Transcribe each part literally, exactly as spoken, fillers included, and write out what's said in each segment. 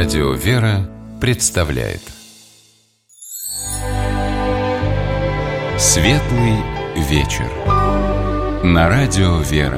Радио «Вера» представляет Светлый вечер на Радио «Вера».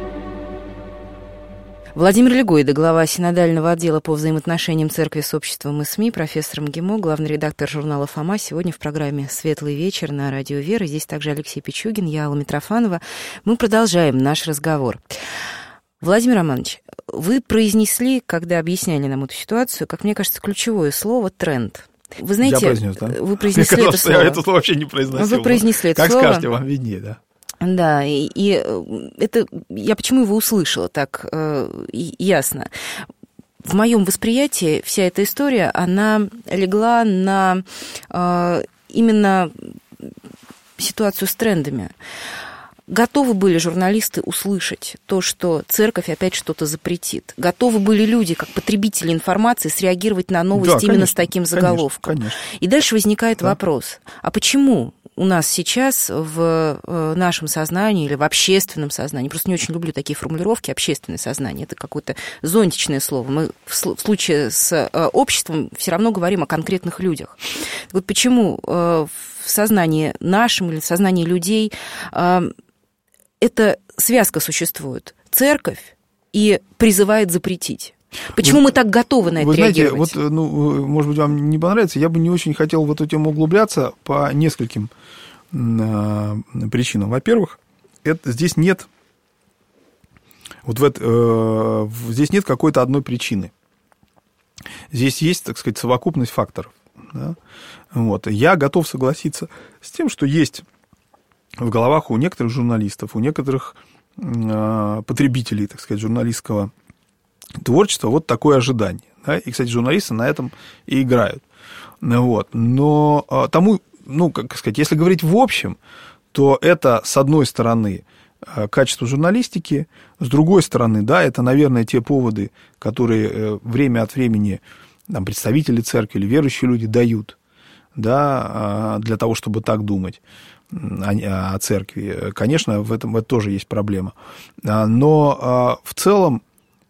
Владимир Легойда, глава синодального отдела по взаимоотношениям церкви с обществом и СМИ, профессор МГИМО, главный редактор журнала «Фома». Сегодня в программе «Светлый вечер» на Радио «Вера». Здесь также Алексей Пичугин, я Алла Митрофанова. Мы продолжаем наш разговор. Владимир Романович, вы произнесли, когда объясняли нам эту ситуацию, как мне кажется, ключевое слово «тренд». Вы знаете, я произнес, да? Вы произнесли мне это казалось, слово. Я это слово вообще не произносил. Вы произнесли это как слово. Как скажете, вам виднее, да. Да, и, и это я почему его услышала так э, ясно. В моем восприятии вся эта история, она легла на э, именно ситуацию с трендами. Готовы были журналисты услышать то, что церковь опять что-то запретит. Готовы были люди, как потребители информации, среагировать на новость, да, именно конечно, с таким заголовком. Конечно, конечно. И дальше возникает да. вопрос, а почему у нас сейчас в нашем сознании или в общественном сознании, просто не очень люблю такие формулировки, общественное сознание, это какое-то зонтичное слово. Мы в случае с обществом все равно говорим о конкретных людях. Так вот почему в сознании нашем или в сознании людей эта связка существует? Церковь и призывает запретить. Почему вы, мы так готовы на это вы реагировать? Знаете, вот, ну, может быть, вам не понравится, я бы не очень хотел в эту тему углубляться по нескольким э, причинам. Во-первых, это, здесь нет вот в это, э, здесь нет какой-то одной причины. Здесь есть, так сказать, совокупность факторов. Да? Вот. Я готов согласиться с тем, что есть в головах у некоторых журналистов, у некоторых э, потребителей, так сказать, журналистского творчества вот такое ожидание. Да? И, кстати, журналисты на этом и играют. Вот. Но э, тому, ну, как сказать, если говорить в общем, то это, с одной стороны, э, качество журналистики, с другой стороны, да, это, наверное, те поводы, которые э, время от времени там, представители церкви или верующие люди дают, да, э, для того, чтобы так думать о церкви. Конечно, в этом это тоже есть проблема. Но в целом,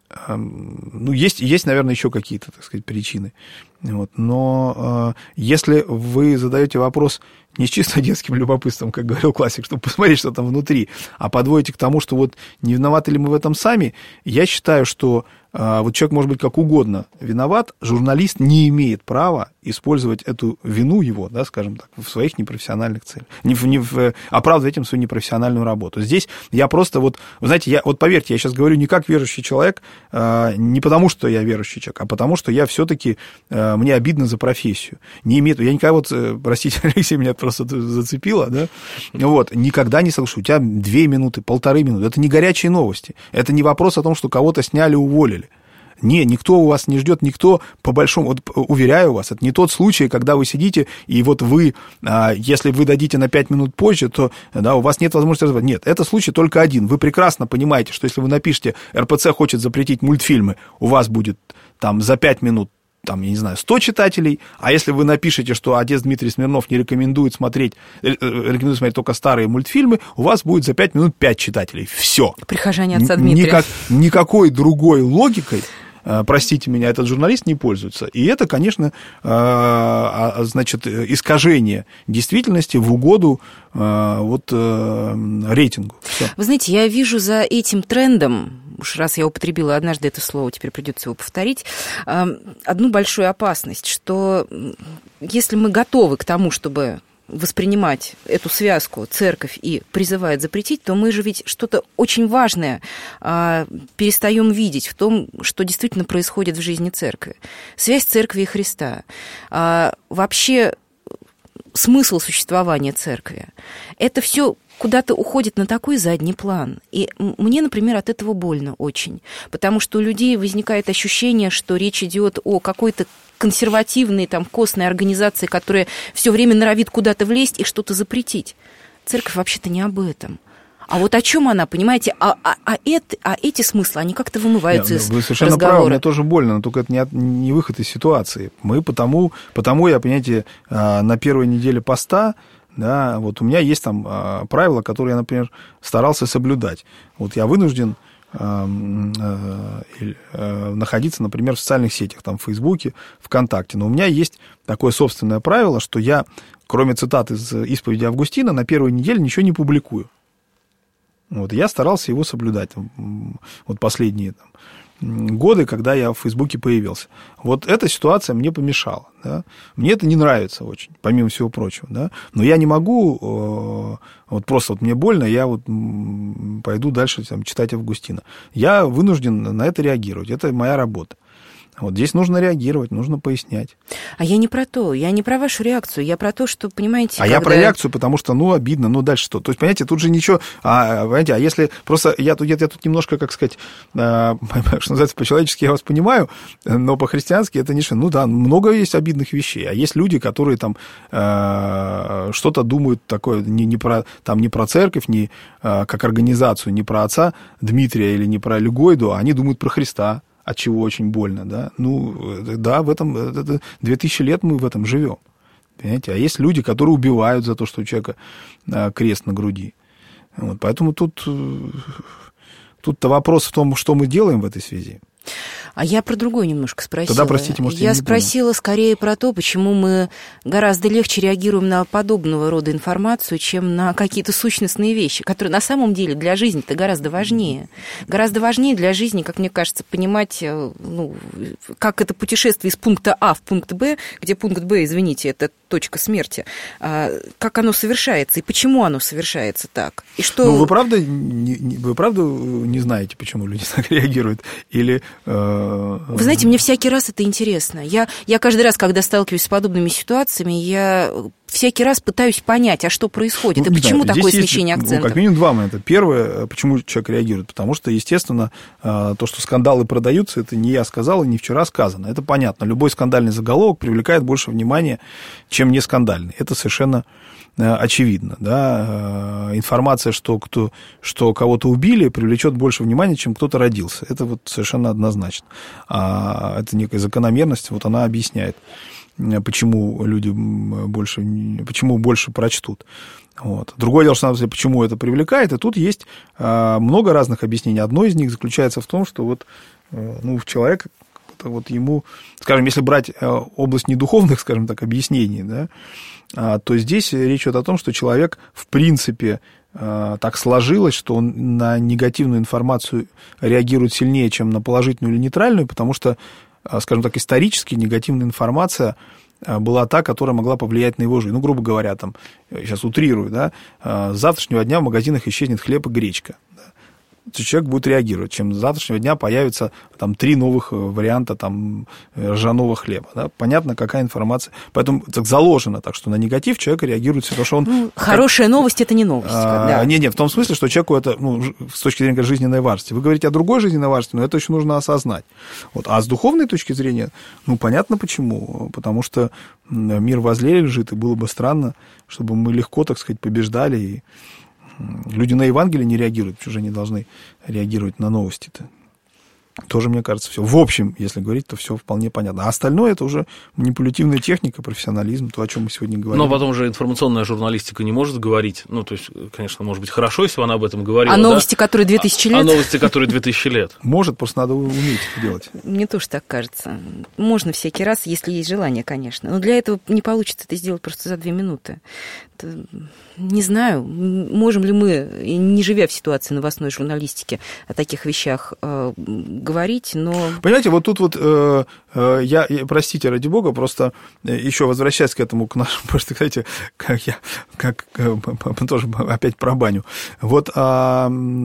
ну, есть, есть, наверное, еще какие-то, так сказать, причины. Вот. Но если вы задаете вопрос не с чисто детским любопытством, как говорил классик, чтобы посмотреть, что там внутри, а подводите к тому, что вот не виноваты ли мы в этом сами, я считаю, что вот человек может быть как угодно виноват, журналист не имеет права использовать эту вину его, да, скажем так, в своих непрофессиональных целях, не в, не в, оправдывать этим свою непрофессиональную работу. Здесь я просто вот, вы знаете, я, вот поверьте, я сейчас говорю не как верующий человек, не потому что я верующий человек, а потому что я все-таки, мне обидно за профессию. Не имеет, я никогда, вот, простите, Алексей, меня просто зацепило, да, вот, никогда не слышу, у тебя две минуты, полторы минуты, это не горячие новости, это не вопрос о том, что кого-то сняли, уволили. Не, никто у вас не ждет, никто, по большому, вот, уверяю вас, это не тот случай, когда вы сидите, и вот вы, если вы дадите на пять минут позже, то да, у вас нет возможности разобрать. Нет, это случай только один. Вы прекрасно понимаете, что если вы напишете, эр пэ цэ хочет запретить мультфильмы, у вас будет там за пять минут, там, я не знаю, сто читателей, а если вы напишете, что отец Дмитрий Смирнов не рекомендует смотреть, рекомендует смотреть только старые мультфильмы, у вас будет за пять минут пять читателей. Все. Прихожане отца Дмитрия. Никак, никакой другой логикой, простите меня, этот журналист не пользуется. И это, конечно, значит, искажение действительности в угоду вот, рейтингу. Все. Вы знаете, я вижу за этим трендом, уж раз я употребила однажды это слово, теперь придется его повторить, одну большую опасность, что если мы готовы к тому, чтобы воспринимать эту связку церковь и призывает запретить, то мы же ведь что-то очень важное а, перестаем видеть в том, что действительно происходит в жизни церкви. Связь церкви и Христа. А, вообще смысл существования церкви. Это все куда-то уходит на такой задний план. И мне, например, от этого больно очень. Потому что у людей возникает ощущение, что речь идет о какой-то консервативной, там, костной организации, которая все время норовит куда-то влезть и что-то запретить. Церковь вообще-то не об этом. А вот о чем она, понимаете? А, а, а, это, а эти смыслы, они как-то вымываются из разговора. Вы совершенно правы, мне тоже больно, но только это не, не выход из ситуации. Мы потому, потому я, понимаете, на первой неделе поста, да, вот у меня есть там правила, которые я, например, старался соблюдать. Вот я вынужден э, э, э, находиться, например, в социальных сетях, там, в Фейсбуке, ВКонтакте. Но у меня есть такое собственное правило, что я, кроме цитат из исповеди Августина, на первой неделе ничего не публикую. Вот, я старался его соблюдать. Вот последние там, годы, когда я в Фейсбуке появился. Вот эта ситуация мне помешала. Да? Мне это не нравится очень, помимо всего прочего. Да? Но я не могу, э, вот просто вот мне больно, я вот пойду дальше там, читать Августина. Я вынужден на это реагировать. Это моя работа. Вот здесь нужно реагировать, нужно пояснять. А я не про то, я не про вашу реакцию, я про то, что, понимаете... А когда... я про реакцию, потому что, ну, обидно, ну, дальше что? То есть, понимаете, тут же ничего... А, понимаете, а если просто... Я тут, я, я тут немножко, как сказать, что называется, по-человечески я вас понимаю, но по-христиански это не... Ну, да, много есть обидных вещей, а есть люди, которые там что-то думают такое, не, не, про, там, не про церковь, не как организацию, не про отца Дмитрия или не про Люгойду, а они думают про Христа. От чего очень больно, да. Ну, да, в этом, это, две тысячи лет мы в этом живем, понимаете. А есть люди, которые убивают за то, что у человека крест на груди. Вот, поэтому тут, тут-то вопрос в том, что мы делаем в этой связи. А я про другое немножко спросила. Тогда, простите, может, я, я не спросила понял. Скорее про то, почему мы гораздо легче реагируем на подобного рода информацию, чем на какие-то сущностные вещи, которые на самом деле для жизни-то гораздо важнее. Гораздо важнее для жизни, как мне кажется, понимать, ну, как это путешествие из пункта А в пункт Б, где пункт Б, извините, это точка смерти, как оно совершается и почему оно совершается так. И что... Ну, вы правда, не, вы правда не знаете, почему люди так реагируют? Или... Вы знаете, мне всякий раз это интересно. Я, я каждый раз, когда сталкиваюсь с подобными ситуациями, я всякий раз пытаюсь понять, а что происходит, ну, и почему знаю, такое есть, смещение акцента. Ну, как минимум два момента. Первое, почему человек реагирует? Потому что, естественно, то, что скандалы продаются, это не я сказал и не вчера сказано. Это понятно. Любой скандальный заголовок привлекает больше внимания, чем не скандальный. Это совершенно очевидно. Да? Информация, что, кто, что кого-то убили, привлечет больше внимания, чем кто-то родился. Это вот совершенно однозначно. А это некая закономерность, вот она объясняет, почему люди больше, почему больше прочтут. Вот. Другое дело, что, почему это привлекает, и тут есть много разных объяснений. Одно из них заключается в том, что вот, ну, человек, вот ему, скажем, если брать область недуховных, скажем так, объяснений, да, то здесь речь идет о том, что человек, в принципе, так сложилось, что он на негативную информацию реагирует сильнее, чем на положительную или нейтральную, потому что, скажем так, исторически негативная информация была та, которая могла повлиять на его жизнь. Ну, грубо говоря, там, сейчас утрирую, да, с завтрашнего дня в магазинах исчезнет хлеб и гречка. Человек будет реагировать, чем с завтрашнего дня появится там три новых варианта там ржаного хлеба. Да? Понятно, какая информация. Поэтому так заложено так, что на негатив человек реагирует, потому что он... Ну, хорошая как, новость – это не новость. А, да. Не, не, в том смысле, что человеку это, ну, с точки зрения жизненной важности. Вы говорите о другой жизненной важности, но это еще нужно осознать. Вот. А с духовной точки зрения, ну, понятно почему. Потому что мир возле лежит, и было бы странно, чтобы мы легко, так сказать, побеждали и... Люди на Евангелие не реагируют, уже не должны реагировать на новости-то. Тоже, мне кажется, все. В общем, если говорить, то все вполне понятно. А остальное это уже манипулятивная техника, профессионализм, то, о чем мы сегодня говорим. Но потом же информационная журналистика не может говорить. Ну, то есть, конечно, может быть, хорошо, если она об этом говорила. А да? новости, которые две тысячи лет? А новости, которые две тысячи лет. Может, просто надо уметь это делать. Мне тоже так кажется. Можно всякий раз, если есть желание, конечно. Но для этого не получится это сделать просто за две минуты. Это... Не знаю, можем ли мы, не живя в ситуации новостной журналистики, о таких вещах э, говорить, но... Понимаете, вот тут вот, э, э, я, простите, ради бога, просто еще возвращаясь к этому, к нашему, просто, кстати, как я, как, э, тоже опять про баню. Вот э, э,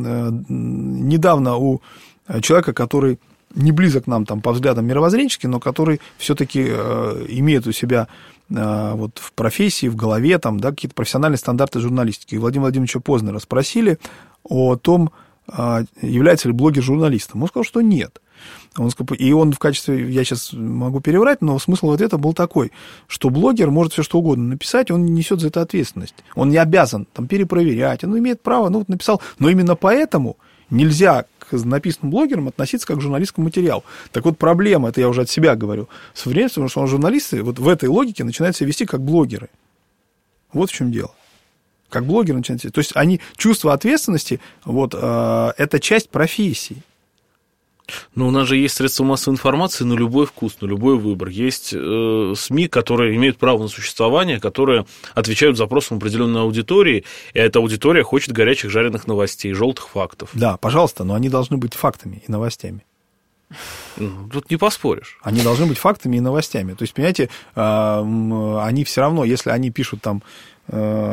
недавно у человека, который не близок нам там по взглядам мировоззренчески, но который все-таки э, имеет у себя вот в профессии, в голове, там, да, какие-то профессиональные стандарты журналистики. И Владимира Владимировича Познера спросили о том, является ли блогер журналистом. Он сказал, что нет. Он сказал, и он в качестве, я сейчас могу переврать, но смысл ответа был такой, что блогер может все что угодно написать, он не несет за это ответственность. Он не обязан там перепроверять, он имеет право, ну вот написал. Но именно поэтому нельзя к написанным блогерам относиться как к журналистскому материалу. Так вот, проблема, это я уже от себя говорю, со временем, потому что журналисты вот в этой логике начинают себя вести как блогеры. Вот в чем дело. Как блогер начинает сесть. То есть они, чувство ответственности, вот, э, это часть профессии. Но у нас же есть средства массовой информации на любой вкус, на любой выбор. Есть э, СМИ, которые имеют право на существование, которые отвечают запросам определенной аудитории, и эта аудитория хочет горячих жареных новостей, желтых фактов. Да, пожалуйста, но они должны быть фактами и новостями. Тут не поспоришь. Они должны быть фактами и новостями. То есть, понимаете, э, они все равно, если они пишут там э,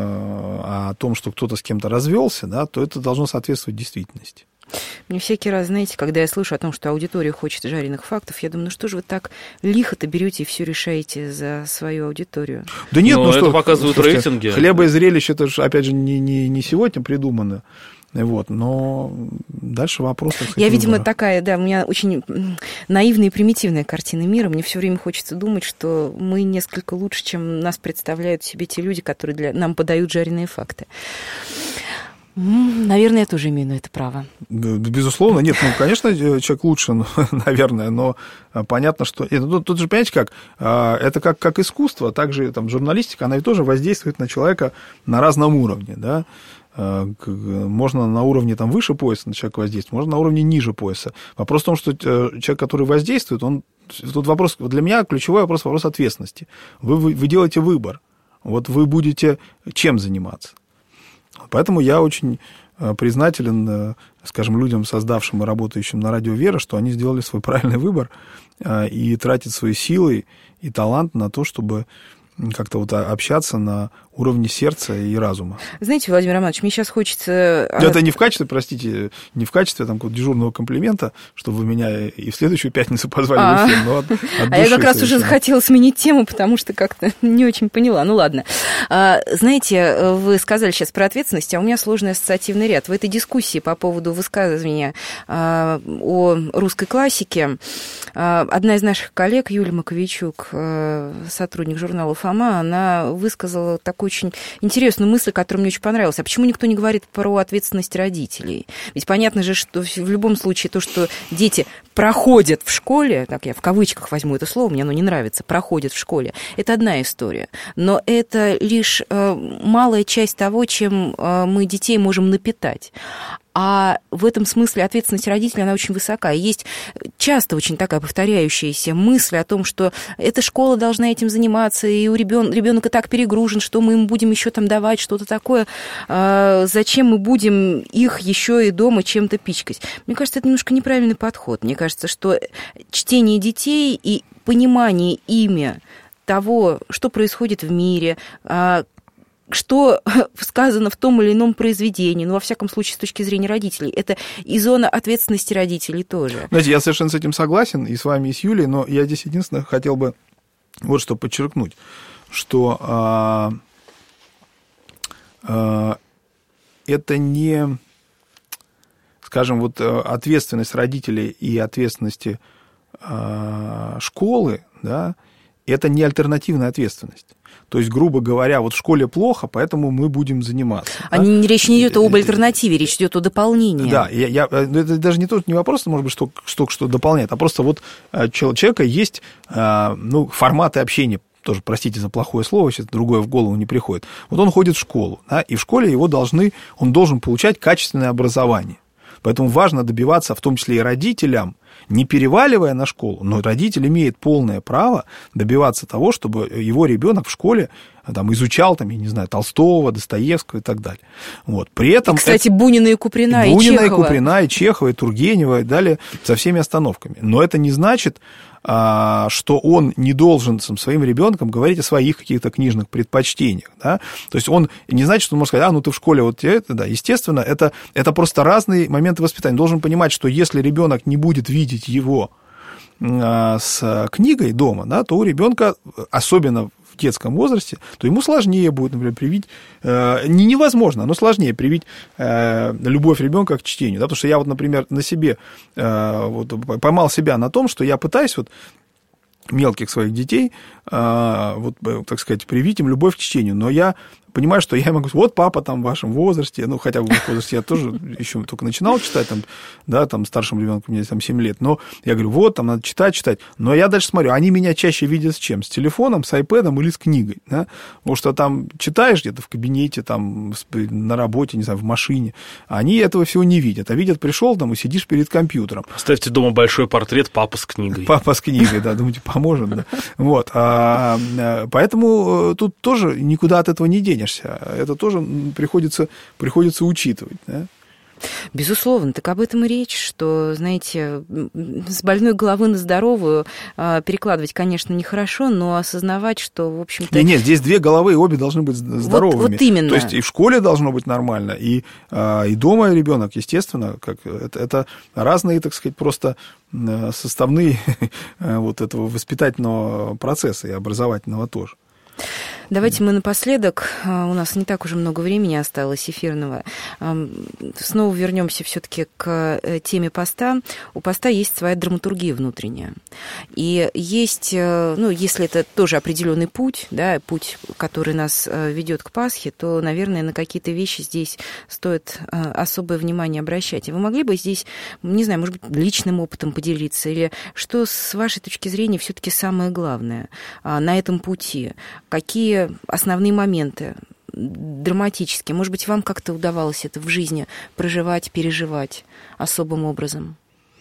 о том, что кто-то с кем-то развелся, да, то это должно соответствовать действительности. Мне всякий раз, знаете, когда я слышу о том, что аудитория хочет жареных фактов, я думаю, ну что же вы так лихо-то берете и все решаете за свою аудиторию? Да нет, но ну это что, показывают слушайте, рейтинги. Хлеба и зрелищ, это же, опять же, не, не, не сегодня придумано. Вот, но дальше вопрос. Я, видимо, такая, да, у меня очень наивная и примитивная картина мира. Мне все время хочется думать, что мы несколько лучше, чем нас представляют себе те люди, которые для... нам подают жареные факты. Наверное, я тоже имею на это право. Безусловно, нет, ну, конечно, человек лучше, наверное, но понятно, что... Тут, тут же, понимаете, как, это как, как искусство, также там, журналистика, она ведь тоже воздействует на человека на разном уровне, да. Можно на уровне там, выше пояса на человека воздействовать, можно на уровне ниже пояса. Вопрос в том, что человек, который воздействует, он... Тут вопрос, для меня ключевой вопрос, вопрос ответственности. Вы, вы, вы делаете выбор. Вот вы будете чем заниматься. Поэтому я очень признателен, скажем, людям, создавшим и работающим на радио «Вера», что они сделали свой правильный выбор и тратят свои силы и талант на то, чтобы как-то вот общаться на уровне сердца и разума. Знаете, Владимир Романович, мне сейчас хочется... Это не в качестве, простите, не в качестве там, дежурного комплимента, что вы меня и в следующую пятницу позвали а, в эфир, но от, от А я как раз уже захотела сменить тему, потому что как-то не очень поняла. Ну ладно. А, знаете, вы сказали сейчас про ответственность, а у меня сложный ассоциативный ряд. В этой дискуссии по поводу высказывания а, о русской классике а, одна из наших коллег, Юлия Маковейчук, а, сотрудник журнала «Фома», она высказала такую очень интересную мысль, которая мне очень понравилась. А почему никто не говорит про ответственность родителей? Ведь понятно же, что в любом случае то, что дети проходят в школе, так я в кавычках возьму это слово, мне оно не нравится, проходят в школе, это одна история. Но это лишь э, малая часть того, чем э, мы детей можем напитать. А в этом смысле ответственность родителей, она очень высока. И есть часто очень такая повторяющаяся мысль о том, что эта школа должна этим заниматься, и у ребен... ребенок и так перегружен, что мы им будем еще там давать, что-то такое. А зачем мы будем их еще и дома чем-то пичкать? Мне кажется, это немножко неправильный подход. Мне кажется, что чтение детей и понимание ими того, что происходит в мире, что сказано в том или ином произведении, ну, во всяком случае, с точки зрения родителей, это и зона ответственности родителей тоже. Знаете, я совершенно с этим согласен, и с вами, и с Юлей, но я здесь единственное хотел бы вот что подчеркнуть, что а, а, это не, скажем, вот ответственность родителей и ответственности а, школы, да, это не альтернативная ответственность. То есть, грубо говоря, вот в школе плохо, поэтому мы будем заниматься. А да? Речь не идет об альтернативе, речь идет о дополнении. Да, я, я, это даже не, тот, не вопрос, может быть, что, что, что дополняет, а просто вот у человека есть ну, форматы общения, тоже, простите за плохое слово, сейчас другое в голову не приходит. Вот он ходит в школу, да, и в школе его должны, он должен получать качественное образование. Поэтому важно добиваться, в том числе и родителям, не переваливая на школу, но родитель имеет полное право добиваться того, чтобы его ребенок в школе там, изучал, там, я не знаю, Толстого, Достоевского и так далее. Вот. При этом, и, кстати, это... Бунина и Куприна, и, Бунина, и Чехова. и Куприна, и Чехова, и Тургенева, и далее, со всеми остановками. Но это не значит, что он не должен со своим ребенком говорить о своих каких-то книжных предпочтениях. Да? То есть он не значит, что он может сказать, а, ну ты в школе вот это, да. Естественно, это, это просто разные моменты воспитания. Он должен понимать, что если ребенок не будет видеть его с книгой дома, да, то у ребенка, особенно в детском возрасте, то ему сложнее будет, например, привить, э, не невозможно, но сложнее привить э, любовь ребенка к чтению, да, потому что я вот, например, на себе, э, вот, поймал себя на том, что я пытаюсь вот мелких своих детей, э, вот, так сказать, привить им любовь к чтению, но я понимаю, что я могу сказать, вот папа там в вашем возрасте, ну, хотя бы в моем возрасте я тоже еще только начинал читать, там, да, там, старшим ребенком, у меня там семь лет, но я говорю, вот, там, надо читать, читать, но я дальше смотрю, они меня чаще видят с чем? С телефоном, с айпэдом или с книгой, да, потому что там читаешь где-то в кабинете, там, на работе, не знаю, в машине, они этого всего не видят, а видят, пришел там и сидишь перед компьютером. Ставьте дома большой портрет папа с книгой. Папа с книгой, да, думаете, поможет, да. Вот, а, поэтому тут тоже никуда от этого не денешься, это тоже приходится, приходится учитывать, да. Безусловно, так об этом и речь, что, знаете, с больной головы на здоровую перекладывать, конечно, нехорошо, но осознавать, что, в общем-то... Нет, нет, здесь две головы, и обе должны быть здоровыми. Вот, вот именно. То есть и в школе должно быть нормально, и, и дома ребенок, естественно, как это, это разные, так сказать, просто составные вот этого воспитательного процесса и образовательного тоже. Давайте мы напоследок, у нас не так уже много времени осталось эфирного, снова вернемся все-таки к теме поста. У поста есть своя драматургия внутренняя. И есть, ну, если это тоже определенный путь, да, путь, который нас ведет к Пасхе, то, наверное, на какие-то вещи здесь стоит особое внимание обращать. И вы могли бы здесь, не знаю, может быть, личным опытом поделиться, или что, с вашей точки зрения, все-таки самое главное на этом пути? Какие основные моменты драматические? Может быть, вам как-то удавалось это в жизни проживать, переживать особым образом?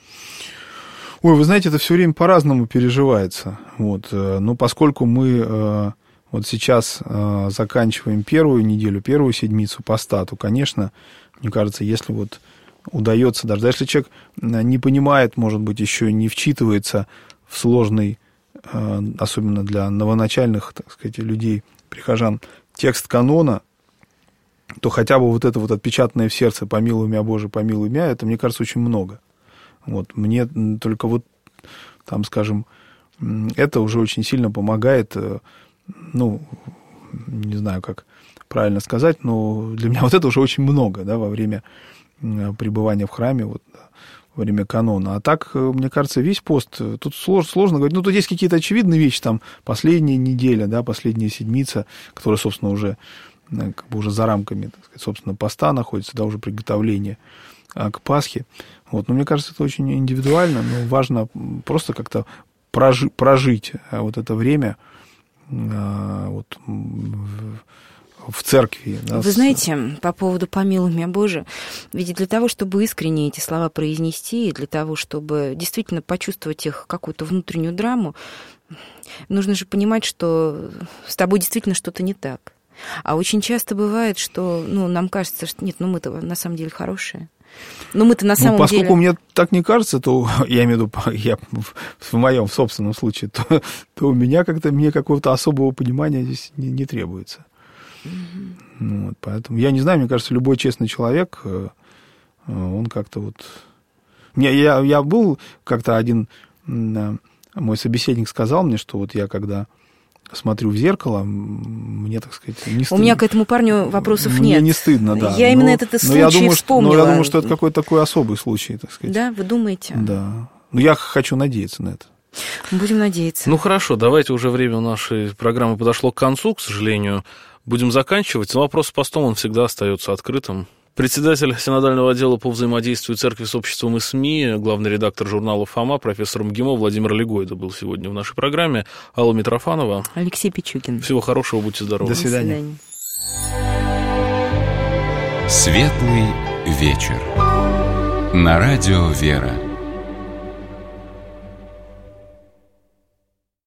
Ой, вы знаете, это все время по-разному переживается. Вот. Но поскольку мы вот сейчас заканчиваем первую неделю, первую седмицу поста, то, конечно, мне кажется, если вот удается, даже если человек не понимает, может быть, еще не вчитывается в сложный, особенно для новоначальных, так сказать, людей, прихожан, текст канона, то хотя бы вот это вот отпечатанное в сердце «помилуй меня, Боже, помилуй меня», это, мне кажется, очень много. Вот. Мне только вот, там, скажем, это уже очень сильно помогает, ну, не знаю, как правильно сказать, но для меня вот это уже очень много, да, во время пребывания в храме, вот, во время канона. А так, мне кажется, весь пост, тут сложно, сложно говорить, ну, тут есть какие-то очевидные вещи, там, последняя неделя, да, последняя седмица, которая, собственно, уже, как бы уже за рамками, так сказать, собственно, поста находится, да, уже приготовление к Пасхе. Вот, но мне кажется, это очень индивидуально, но важно просто как-то прожи, прожить вот это время вот, в церкви. Да, Вы знаете, по поводу «помилуй меня, Боже», ведь для того, чтобы искренне эти слова произнести, и для того, чтобы действительно почувствовать их какую-то внутреннюю драму, нужно же понимать, что с тобой действительно что-то не так. А очень часто бывает, что, ну, нам кажется, что нет, ну мы-то на самом деле хорошие. Но мы-то на самом ну, поскольку деле... мне так не кажется, то я имею в виду, я, в моем собственном случае, то, то у меня как-то, мне какого-то особого понимания здесь не, не требуется. Mm-hmm. Вот, поэтому я не знаю, мне кажется, любой честный человек, он как-то вот... Мне, я, я был как-то один, мой собеседник сказал мне, что вот я когда смотрю в зеркало, мне, так сказать, не стыдно. У меня к этому парню вопросов мне нет. Не стыдно, да. Я но, именно этот случай но я думаю, вспомнила. Что, но я думаю, что это какой-то такой особый случай, так сказать. Да, вы думаете? Да. Но я хочу надеяться на это. Будем надеяться. Ну, хорошо, давайте, уже время нашей программы подошло к концу, к сожалению. Будем заканчивать. Но вопрос с постом, он всегда остается открытым. Председатель синодального отдела по взаимодействию церкви с обществом и СМИ, главный редактор журнала «Фома», профессор МГИМО Владимир Легойда был сегодня в нашей программе. Алла Митрофанова. Алексей Пичугин. Всего хорошего, будьте здоровы. До свидания. Светлый вечер. На радио «Вера».